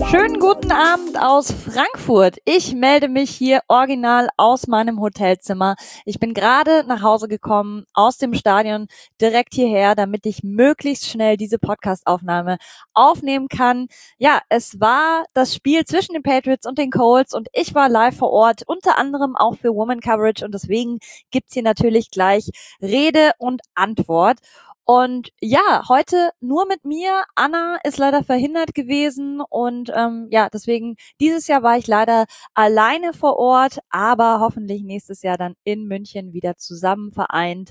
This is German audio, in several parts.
Schönen guten Abend aus Frankfurt. Ich melde mich hier original aus meinem Hotelzimmer. Ich bin gerade nach Hause gekommen aus dem Stadion direkt hierher, damit ich möglichst schnell diese Podcast-Aufnahme aufnehmen kann. Ja, es war das Spiel zwischen den Patriots und den Colts und ich war live vor Ort, unter anderem auch für Woman Coverage, und deswegen gibt's hier natürlich gleich Rede und Antwort. Und ja, heute nur mit mir. Anna ist leider verhindert gewesen und ja, deswegen dieses Jahr war ich leider alleine vor Ort, aber hoffentlich nächstes Jahr dann in München wieder zusammen vereint.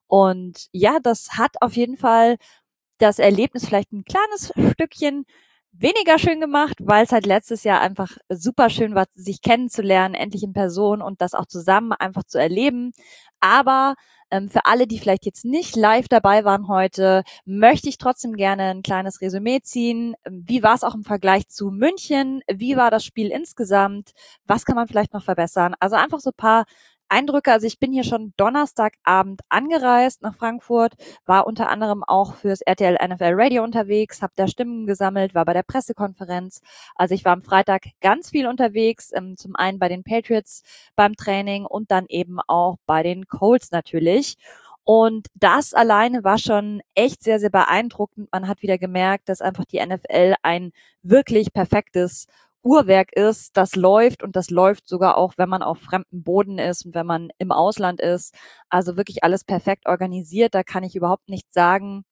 Und ja, das hat auf jeden Fall das Erlebnis vielleicht ein kleines Stückchen weniger schön gemacht, weil es halt letztes Jahr einfach super schön war, sich kennenzulernen, endlich in Person und das auch zusammen einfach zu erleben. Aber für alle, die vielleicht jetzt nicht live dabei waren heute, möchte ich trotzdem gerne ein kleines Resümee ziehen. Wie war es auch im Vergleich zu München? Wie war das Spiel insgesamt? Was kann man vielleicht noch verbessern? Also einfach so ein paar Eindrücke. Also ich bin hier schon Donnerstagabend angereist nach Frankfurt, war unter anderem auch fürs RTL NFL Radio unterwegs, habe da Stimmen gesammelt, war bei der Pressekonferenz. Also ich war am Freitag ganz viel unterwegs, zum einen bei den Patriots beim Training und dann eben auch bei den Colts natürlich. Und das alleine war schon echt sehr, sehr beeindruckend. Man hat wieder gemerkt, dass einfach die NFL ein wirklich perfektes Uhrwerk ist, das läuft, und das läuft sogar auch, wenn man auf fremdem Boden ist und wenn man im Ausland ist. Also wirklich alles perfekt organisiert, da kann ich überhaupt nichts sagen.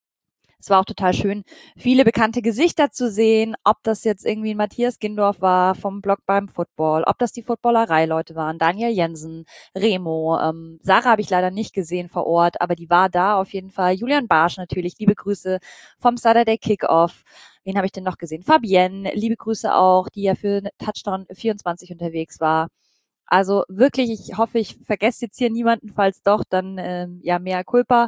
Es war auch total schön, viele bekannte Gesichter zu sehen, ob das jetzt irgendwie Matthias Gindorf war vom Blog beim Football, ob das die Footballerei-Leute waren, Daniel Jensen, Remo, Sarah habe ich leider nicht gesehen vor Ort, aber die war da auf jeden Fall. Julian Barsch natürlich, liebe Grüße vom Saturday Kickoff. Wen habe ich denn noch gesehen? Fabienne, liebe Grüße auch, die ja für Touchdown 24 unterwegs war. Also wirklich, ich hoffe, ich vergesse jetzt hier niemanden, falls doch, dann ja, mea culpa.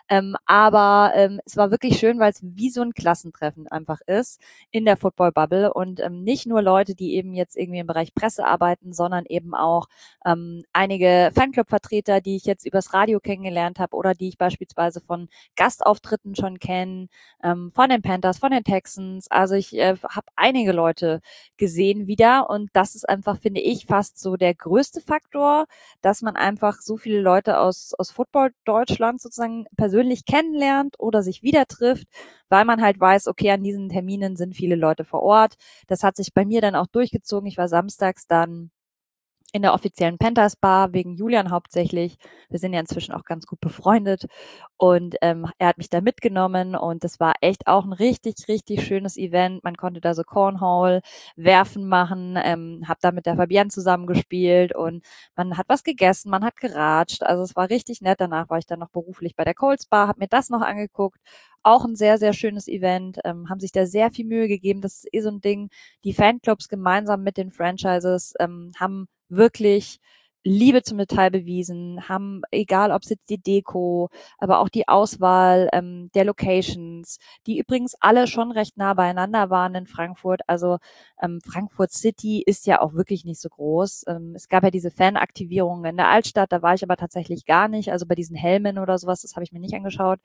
Aber es war wirklich schön, weil es wie so ein Klassentreffen einfach ist in der Football-Bubble und nicht nur Leute, die eben jetzt irgendwie im Bereich Presse arbeiten, sondern eben auch einige Fanclub-Vertreter, die ich jetzt übers Radio kennengelernt habe oder die ich beispielsweise von Gastauftritten schon kenne, von den Panthers, von den Texans. Also ich habe einige Leute gesehen wieder, und das ist einfach, finde ich, fast so der größte Faktor, dass man einfach so viele Leute aus Football Deutschland sozusagen persönlich kennenlernt oder sich wieder trifft, weil man halt weiß, okay, an diesen Terminen sind viele Leute vor Ort. Das hat sich bei mir dann auch durchgezogen. Ich war samstags dann in der offiziellen Panthers Bar wegen Julian hauptsächlich. Wir sind ja inzwischen auch ganz gut befreundet, und er hat mich da mitgenommen, und das war echt auch ein richtig, richtig schönes Event. Man konnte da so Cornhole, Werfen machen, habe da mit der Fabienne zusammengespielt und man hat was gegessen, man hat geratscht. Also es war richtig nett. Danach war ich dann noch beruflich bei der Colts Bar, habe mir das noch angeguckt. Auch ein sehr, sehr schönes Event, haben sich da sehr viel Mühe gegeben. Das ist so ein Ding. Die Fanclubs gemeinsam mit den Franchises haben wirklich Liebe zum Detail bewiesen, haben, egal ob es jetzt die Deko, aber auch die Auswahl der Locations, die übrigens alle schon recht nah beieinander waren in Frankfurt. Also Frankfurt City ist ja auch wirklich nicht so groß. Es gab ja diese Fanaktivierungen in der Altstadt, da war ich aber tatsächlich gar nicht. Also bei diesen Helmen oder sowas, das habe ich mir nicht angeschaut.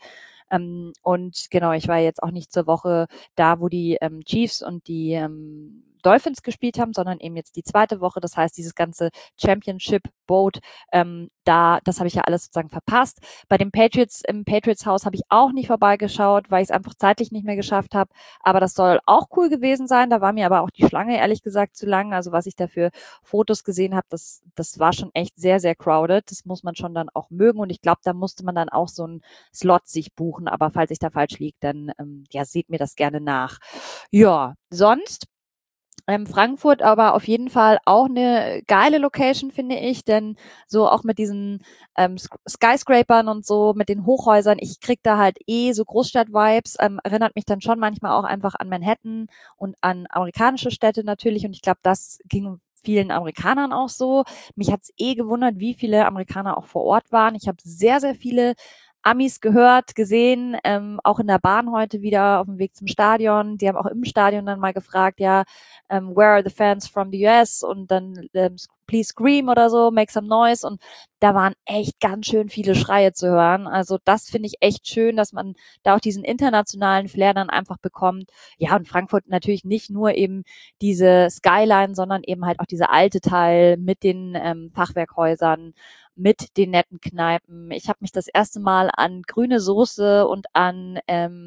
Und genau, ich war jetzt auch nicht zur Woche da, wo die Chiefs und die Dolphins gespielt haben, sondern eben jetzt die zweite Woche. Das heißt, dieses ganze Championship Boat, das habe ich ja alles sozusagen verpasst. Bei den Patriots, im Patriots Haus habe ich auch nicht vorbeigeschaut, weil ich es einfach zeitlich nicht mehr geschafft habe. Aber das soll auch cool gewesen sein. Da war mir aber auch die Schlange ehrlich gesagt zu lang. Also was ich da für Fotos gesehen habe, das war schon echt sehr, sehr crowded. Das muss man schon dann auch mögen. Und ich glaube, da musste man dann auch so einen Slot sich buchen. Aber falls ich da falsch liege, dann ja, seht mir das gerne nach. Ja, sonst Frankfurt aber auf jeden Fall auch eine geile Location, finde ich, denn so auch mit diesen Skyscrapern und so, mit den Hochhäusern, ich krieg da halt so Großstadt-Vibes, erinnert mich dann schon manchmal auch einfach an Manhattan und an amerikanische Städte natürlich, und ich glaube, das ging vielen Amerikanern auch so. Mich hat's gewundert, wie viele Amerikaner auch vor Ort waren. Ich habe sehr, sehr viele Amis gehört, gesehen, auch in der Bahn heute wieder auf dem Weg zum Stadion. Die haben auch im Stadion dann mal gefragt, ja, where are the fans from the US? Und dann please scream oder so, make some noise. Und da waren echt ganz schön viele Schreie zu hören. Also das finde ich echt schön, dass man da auch diesen internationalen Flair dann einfach bekommt. Ja, und Frankfurt natürlich nicht nur eben diese Skyline, sondern eben halt auch dieser alte Teil mit den Fachwerkhäusern, mit den netten Kneipen. Ich habe mich das erste Mal an grüne Soße und an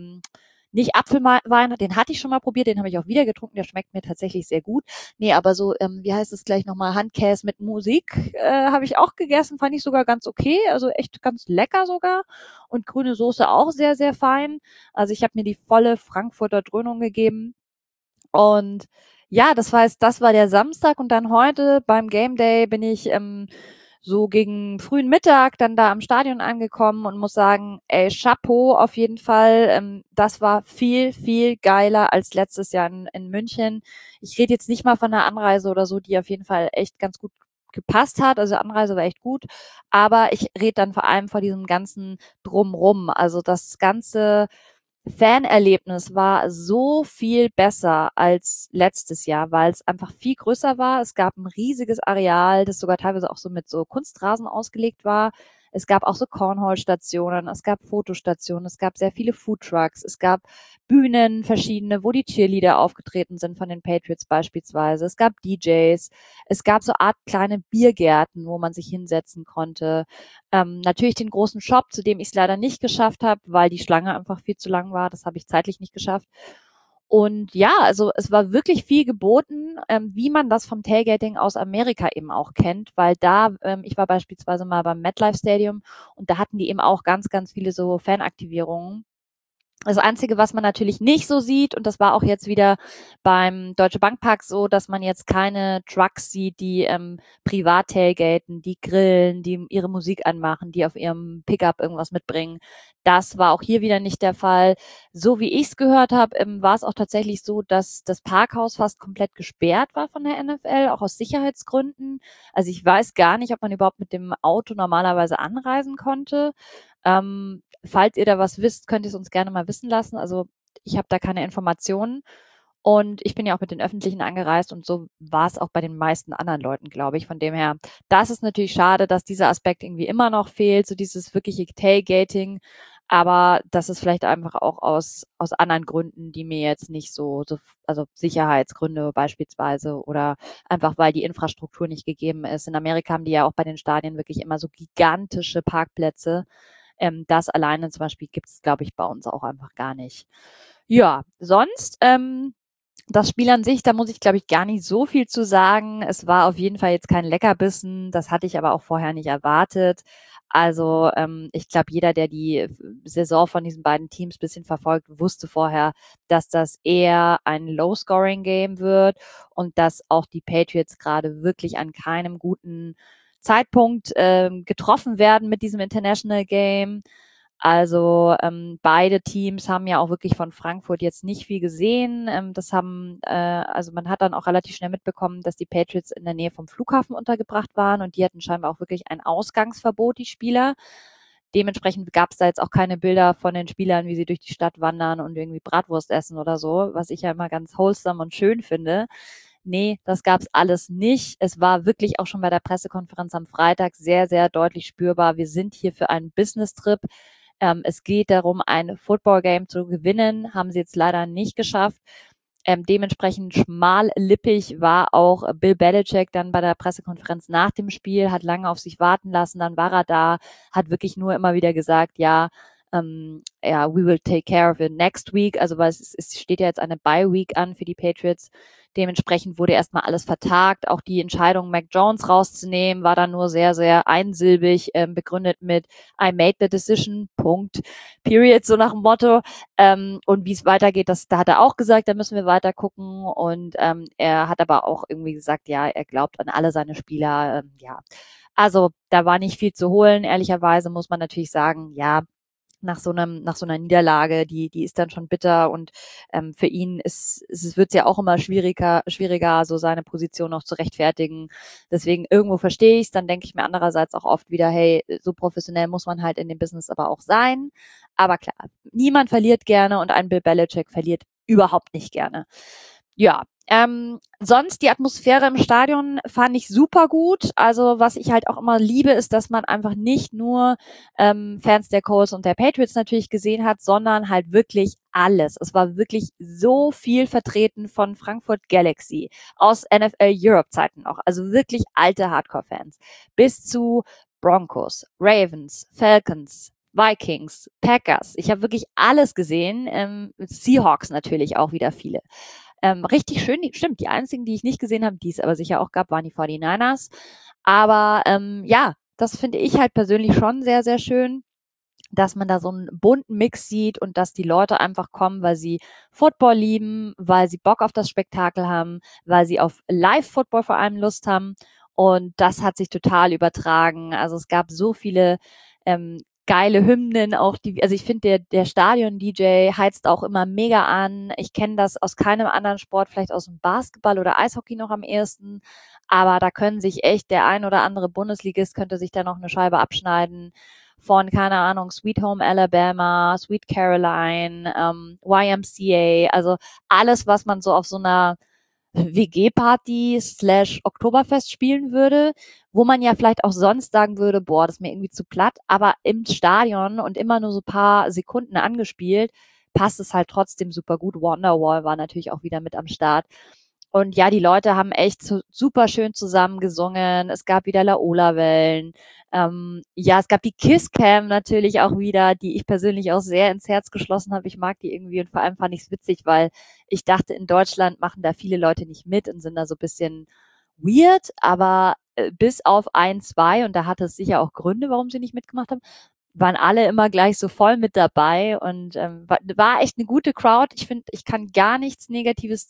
nicht Apfelwein, den hatte ich schon mal probiert, den habe ich auch wieder getrunken, der schmeckt mir tatsächlich sehr gut. Nee, aber so, wie heißt es gleich nochmal, Handkäse mit Musik habe ich auch gegessen, fand ich sogar ganz okay, also echt ganz lecker sogar. Und grüne Soße auch sehr, sehr fein. Also ich habe mir die volle Frankfurter Dröhnung gegeben. Und ja, das war der Samstag und dann heute beim Game Day bin ich so gegen frühen Mittag dann da am Stadion angekommen und muss sagen, ey, Chapeau auf jeden Fall. Das war viel, viel geiler als letztes Jahr in München. Ich rede jetzt nicht mal von der Anreise oder so, die auf jeden Fall echt ganz gut gepasst hat. Also Anreise war echt gut. Aber ich rede dann vor allem vor diesem ganzen Drumrum. Also das ganze Fanerlebnis war so viel besser als letztes Jahr, weil es einfach viel größer war. Es gab ein riesiges Areal, das sogar teilweise auch so mit so Kunstrasen ausgelegt war. Es gab auch so Cornhole-Stationen, es gab Fotostationen, es gab sehr viele Foodtrucks, es gab Bühnen, verschiedene, wo die Cheerleader aufgetreten sind von den Patriots beispielsweise. Es gab DJs, es gab so Art kleine Biergärten, wo man sich hinsetzen konnte. Natürlich den großen Shop, zu dem ich es leider nicht geschafft habe, weil die Schlange einfach viel zu lang war. Das habe ich zeitlich nicht geschafft. Und ja, also es war wirklich viel geboten, wie man das vom Tailgating aus Amerika eben auch kennt, weil da, ich war beispielsweise mal beim MetLife Stadium und da hatten die eben auch ganz, ganz viele so Fanaktivierungen. Das Einzige, was man natürlich nicht so sieht, und das war auch jetzt wieder beim Deutsche Bankpark so, dass man jetzt keine Trucks sieht, die privat tailgaten, die grillen, die ihre Musik anmachen, die auf ihrem Pickup irgendwas mitbringen. Das war auch hier wieder nicht der Fall. So wie ich es gehört habe, war es auch tatsächlich so, dass das Parkhaus fast komplett gesperrt war von der NFL, auch aus Sicherheitsgründen. Also ich weiß gar nicht, ob man überhaupt mit dem Auto normalerweise anreisen konnte. Falls ihr da was wisst, könnt ihr es uns gerne mal wissen lassen. Also ich habe da keine Informationen. Und ich bin ja auch mit den Öffentlichen angereist und so war es auch bei den meisten anderen Leuten, glaube ich. Von dem her, das ist natürlich schade, dass dieser Aspekt irgendwie immer noch fehlt, so dieses wirkliche Tailgating. Aber das ist vielleicht einfach auch aus anderen Gründen, die mir jetzt nicht so, also Sicherheitsgründe beispielsweise oder einfach weil die Infrastruktur nicht gegeben ist. In Amerika haben die ja auch bei den Stadien wirklich immer so gigantische Parkplätze. Das alleine zum Beispiel gibt es, glaube ich, bei uns auch einfach gar nicht. Ja, sonst, das Spiel an sich, da muss ich, glaube ich, gar nicht so viel zu sagen. Es war auf jeden Fall jetzt kein Leckerbissen. Das hatte ich aber auch vorher nicht erwartet. Also ich glaube, jeder, der die Saison von diesen beiden Teams bisschen verfolgt, wusste vorher, dass das eher ein Low-Scoring-Game wird und dass auch die Patriots gerade wirklich an keinem guten Zeitpunkt getroffen werden mit diesem International Game. Also beide Teams haben ja auch wirklich von Frankfurt jetzt nicht viel gesehen. Also man hat dann auch relativ schnell mitbekommen, dass die Patriots in der Nähe vom Flughafen untergebracht waren und die hatten scheinbar auch wirklich ein Ausgangsverbot, die Spieler. Dementsprechend gab es da jetzt auch keine Bilder von den Spielern, wie sie durch die Stadt wandern und irgendwie Bratwurst essen oder so, was ich ja immer ganz wholesome und schön finde. Nee, das gab's alles nicht. Es war wirklich auch schon bei der Pressekonferenz am Freitag sehr, sehr deutlich spürbar. Wir sind hier für einen Business-Trip. Es geht darum, ein Football-Game zu gewinnen. Haben sie jetzt leider nicht geschafft. Dementsprechend schmallippig war auch Bill Belichick dann bei der Pressekonferenz nach dem Spiel, hat lange auf sich warten lassen, dann war er da, hat wirklich nur immer wieder gesagt, ja, we will take care of it next week. Also weil es steht ja jetzt eine Bye-Week an für die Patriots. Dementsprechend wurde erstmal alles vertagt. Auch die Entscheidung, Mac Jones rauszunehmen, war dann nur sehr, sehr einsilbig begründet mit I made the decision, Punkt, Period, so nach dem Motto. Und wie es weitergeht, da hat er auch gesagt, da müssen wir weiter gucken. Und er hat aber auch irgendwie gesagt, ja, er glaubt an alle seine Spieler. Ja, also da war nicht viel zu holen. Ehrlicherweise muss man natürlich sagen, ja, nach so einer Niederlage, die ist dann schon bitter und für ihn wird es ja auch immer schwieriger, so seine Position noch zu rechtfertigen. Deswegen irgendwo verstehe ich es, dann denke ich mir andererseits auch oft wieder, hey, so professionell muss man halt in dem Business aber auch sein. Aber klar, niemand verliert gerne und ein Bill Belichick verliert überhaupt nicht gerne. Ja, sonst die Atmosphäre im Stadion fand ich super gut. Also was ich halt auch immer liebe, ist, dass man einfach nicht nur Fans der Colts und der Patriots natürlich gesehen hat, sondern halt wirklich alles. Es war wirklich so viel vertreten von Frankfurt Galaxy, aus NFL Europe Zeiten auch. Also wirklich alte Hardcore-Fans. Bis zu Broncos, Ravens, Falcons, Vikings, Packers. Ich habe wirklich alles gesehen. Seahawks natürlich auch wieder viele. Richtig schön, stimmt, die einzigen, die ich nicht gesehen habe, die es aber sicher auch gab, waren die 49ers. Aber ja, das finde ich halt persönlich schon sehr, sehr schön, dass man da so einen bunten Mix sieht und dass die Leute einfach kommen, weil sie Football lieben, weil sie Bock auf das Spektakel haben, weil sie auf Live-Football vor allem Lust haben. Und das hat sich total übertragen. Also es gab so viele geile Hymnen, auch also ich finde, der Stadion-DJ heizt auch immer mega an. Ich kenne das aus keinem anderen Sport, vielleicht aus dem Basketball oder Eishockey noch am ehesten. Aber da können sich echt der ein oder andere Bundesligist könnte sich da noch eine Scheibe abschneiden von, keine Ahnung, Sweet Home Alabama, Sweet Caroline, YMCA, also alles, was man so auf so einer WG-Party / Oktoberfest spielen würde, wo man ja vielleicht auch sonst sagen würde, boah, das ist mir irgendwie zu platt, aber im Stadion und immer nur so ein paar Sekunden angespielt, passt es halt trotzdem super gut. Wonderwall war natürlich auch wieder mit am Start. Und ja, die Leute haben echt super schön zusammen gesungen. Es gab wieder Laola-Wellen. Ja, es gab die Kisscam natürlich auch wieder, die ich persönlich auch sehr ins Herz geschlossen habe. Ich mag die irgendwie und vor allem fand ich es witzig, weil ich dachte, in Deutschland machen da viele Leute nicht mit und sind da so ein bisschen weird, aber bis auf ein, zwei, und da hatte es sicher auch Gründe, warum sie nicht mitgemacht haben, waren alle immer gleich so voll mit dabei und war echt eine gute Crowd. Ich finde, ich kann gar nichts Negatives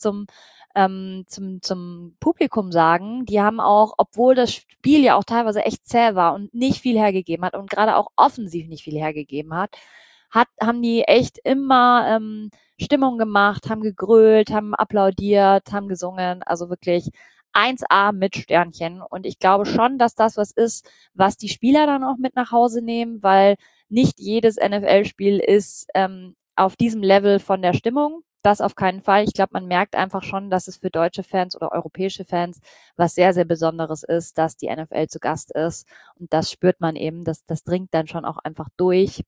zum Publikum sagen. Die haben auch, obwohl das Spiel ja auch teilweise echt zäh war und nicht viel hergegeben hat und gerade auch offensiv nicht viel hergegeben haben die echt immer Stimmung gemacht, haben gegrölt, haben applaudiert, haben gesungen. Also wirklich 1A mit Sternchen. Und ich glaube schon, dass das was ist, was die Spieler dann auch mit nach Hause nehmen, weil nicht jedes NFL-Spiel ist auf diesem Level von der Stimmung. Das auf keinen Fall. Ich glaube, man merkt einfach schon, dass es für deutsche Fans oder europäische Fans was sehr, sehr Besonderes ist, dass die NFL zu Gast ist. Und das spürt man eben, das dringt dann schon auch einfach durch.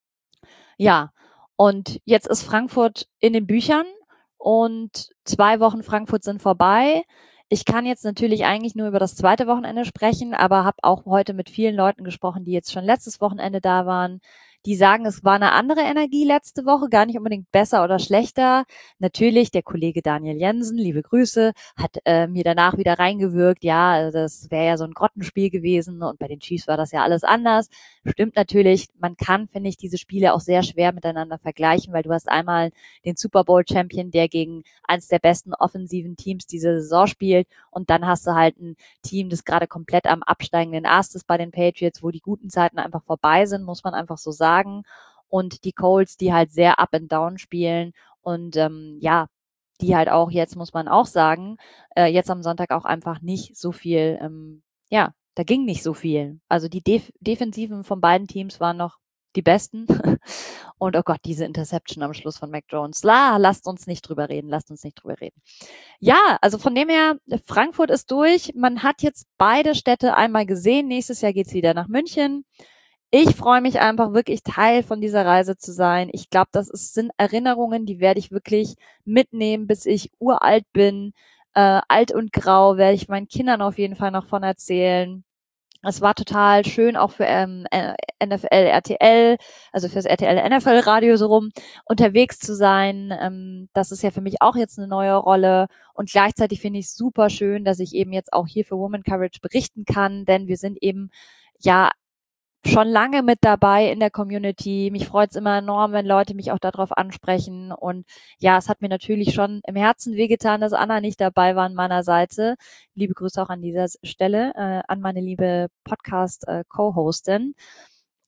Ja, und jetzt ist Frankfurt in den Büchern und 2 Wochen Frankfurt sind vorbei. Ich kann jetzt natürlich eigentlich nur über das zweite Wochenende sprechen, aber habe auch heute mit vielen Leuten gesprochen, die jetzt schon letztes Wochenende da waren. Die sagen, es war eine andere Energie letzte Woche, gar nicht unbedingt besser oder schlechter. Natürlich, der Kollege Daniel Jensen, liebe Grüße, hat mir danach wieder reingewirkt, ja, das wäre ja so ein Grottenspiel gewesen und bei den Chiefs war das ja alles anders. Stimmt natürlich, man kann, finde ich, diese Spiele auch sehr schwer miteinander vergleichen, weil du hast einmal den Super Bowl Champion, der gegen eines der besten offensiven Teams diese Saison spielt und dann hast du halt ein Team, das gerade komplett am absteigenden Ast ist bei den Patriots, wo die guten Zeiten einfach vorbei sind, muss man einfach so sagen. Und die Colts, die halt sehr up and down spielen und ja, die halt auch jetzt, muss man auch sagen, jetzt am Sonntag auch einfach nicht so viel, ja, da ging nicht so viel. Also die Defensiven von beiden Teams waren noch die besten. Und oh Gott, diese Interception am Schluss von Mac Jones. Lasst uns nicht drüber reden, lasst uns nicht drüber reden. Ja, also von dem her, Frankfurt ist durch. Man hat jetzt beide Städte einmal gesehen. Nächstes Jahr geht's wieder nach München. Ich freue mich einfach wirklich Teil von dieser Reise zu sein. Ich glaube, sind Erinnerungen, die werde ich wirklich mitnehmen, bis ich uralt bin. Alt und grau werde ich meinen Kindern auf jeden Fall noch von erzählen. Es war total schön, auch für NFL, RTL, also fürs RTL NFL Radio so rum, unterwegs zu sein. Das ist ja für mich auch jetzt eine neue Rolle. Und gleichzeitig finde ich es super schön, dass ich eben jetzt auch hier für Woman Courage berichten kann, denn wir sind eben ja schon lange mit dabei in der Community. Mich freut es immer enorm, wenn Leute mich auch darauf ansprechen. Und ja, es hat mir natürlich schon im Herzen wehgetan, dass Anna nicht dabei war an meiner Seite. Liebe Grüße auch an dieser Stelle an meine liebe Podcast-Co-Hostin.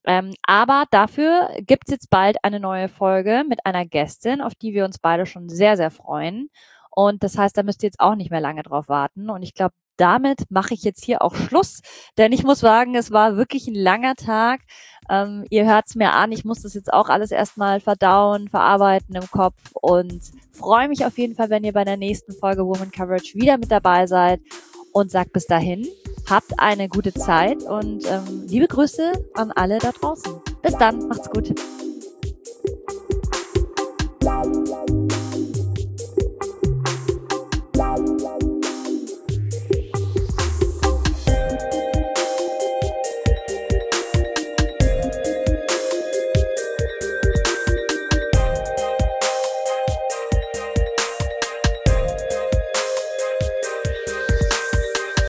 Aber dafür gibt's jetzt bald eine neue Folge mit einer Gästin, auf die wir uns beide schon sehr, sehr freuen. Und das heißt, da müsst ihr jetzt auch nicht mehr lange drauf warten. Und ich glaube, damit mache ich jetzt hier auch Schluss, denn ich muss sagen, es war wirklich ein langer Tag. Ihr hört's mir an, ich muss das jetzt auch alles erstmal verdauen, verarbeiten im Kopf und freue mich auf jeden Fall, wenn ihr bei der nächsten Folge Woman Coverage wieder mit dabei seid und sagt bis dahin, habt eine gute Zeit und liebe Grüße an alle da draußen. Bis dann, macht's gut.